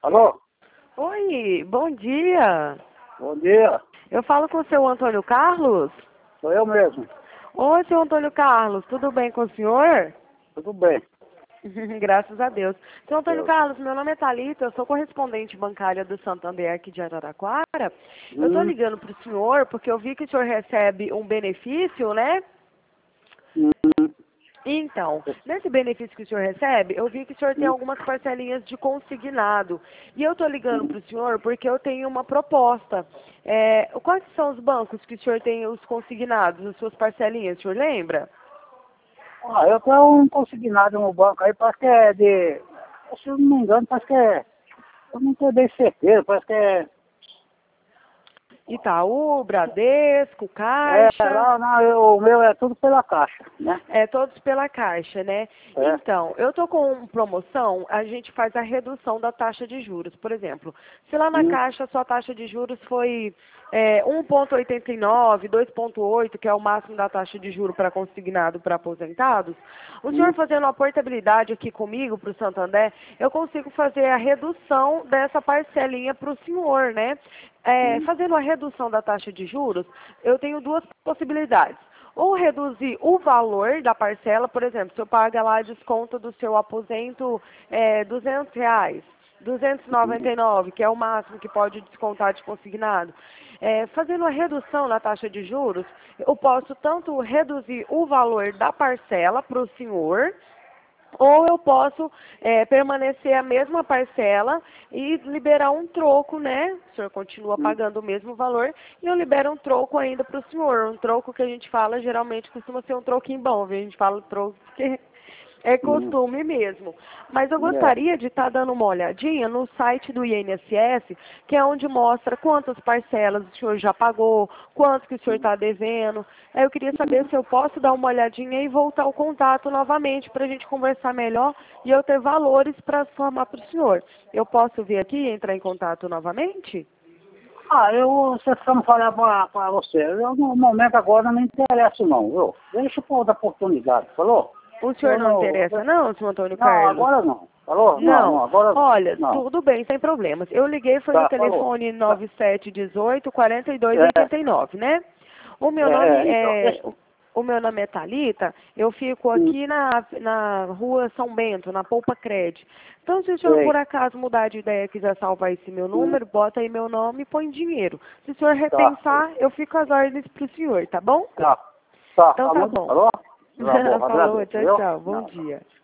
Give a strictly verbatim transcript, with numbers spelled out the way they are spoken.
Alô? Oi, bom dia. Bom dia. Eu falo com o seu Antônio Carlos? Sou eu mesmo. Oi, seu Antônio Carlos, tudo bem com o senhor? Tudo bem. Graças a Deus. Seu Antônio Deus. Carlos, meu nome é Thalita, eu sou correspondente bancária do Santander aqui de Araraquara. Eu estou Hum, ligando para o senhor porque eu vi que o senhor recebe um benefício, né? hum, Então, nesse benefício que o senhor recebe, eu vi que o senhor tem hum, algumas parcelinhas de consignado. E eu estou ligando hum. para o senhor porque eu tenho uma proposta. É, quais são os bancos que o senhor tem os consignados, as suas parcelinhas, o senhor lembra? Ah, eu tenho um consignado no banco aí, parece que é de... Se eu não me engano, parece que é... Eu não tenho bem certeza, parece que é... Itaú, Bradesco, É, Caixa. lá, não, eu- o meu é tudo pela caixa, né? É, todos pela Caixa, né? É. Então, eu tô com promoção, a gente faz a redução da taxa de juros. Por exemplo, se lá na Hum, Caixa a sua taxa de juros foi é, um vírgula oitenta e nove, dois vírgula oito, que é o máximo da taxa de juros para consignado para aposentados, o senhor hum, fazendo a portabilidade aqui comigo para o Santander, eu consigo fazer a redução dessa parcelinha para o senhor, né? É, hum, fazendo a redução da taxa de juros, eu tenho duas possibilidades. Ou reduzir o valor da parcela, por exemplo, se eu paga lá desconto do seu aposento é, duzentos reais, duzentos e noventa e nove, que é o máximo que pode descontar de consignado. É, fazendo a redução na taxa de juros, eu posso tanto reduzir o valor da parcela para o senhor, ou eu posso é, permanecer a mesma parcela e liberar um troco, né? O senhor continua hum. pagando o mesmo valor e eu libero um troco ainda para o senhor. Um troco que a gente fala, geralmente costuma ser um troquinho bom, viu? A gente fala troco porque é hum. costume mesmo. Mas eu É. gostaria de estar dando uma olhadinha no site do I N S S, que é onde mostra quantas parcelas o senhor já pagou, quanto que o senhor está devendo. Aí eu queria saber se eu posso dar uma olhadinha e voltar o contato novamente para a gente conversar melhor e eu ter valores para formar para o senhor. Eu posso vir aqui e entrar em contato novamente? Ah, eu, você precisa falar pra, pra você. Eu, no momento agora, não me interesso não, viu? Deixa por outra oportunidade, falou? O senhor Eu não não... interessa não, senhor Antônio Não, Carlos? agora não. Falou? Não, Não. não, agora Olha, não. tudo bem, sem problemas. Eu liguei, foi no Tá, falou. telefone Tá. nove sete um oito, quatro dois É, oito nove, né? O meu é, nome é, então, é... deixa... O o meu nome é Thalita, eu fico Hum, aqui na, na rua São Bento, na Poupa Cred. Então, se o senhor por sei. acaso mudar de ideia e quiser salvar esse meu Hum, número, bota aí meu nome e põe dinheiro. Se o senhor tá, repensar, eu fico às ordens pro senhor, tá bom? tá. Tá, Então tá tá muito... bom. Falou? Tá bom, Falou, agradeço, tchau, viu? tchau. Bom Não, tá. dia.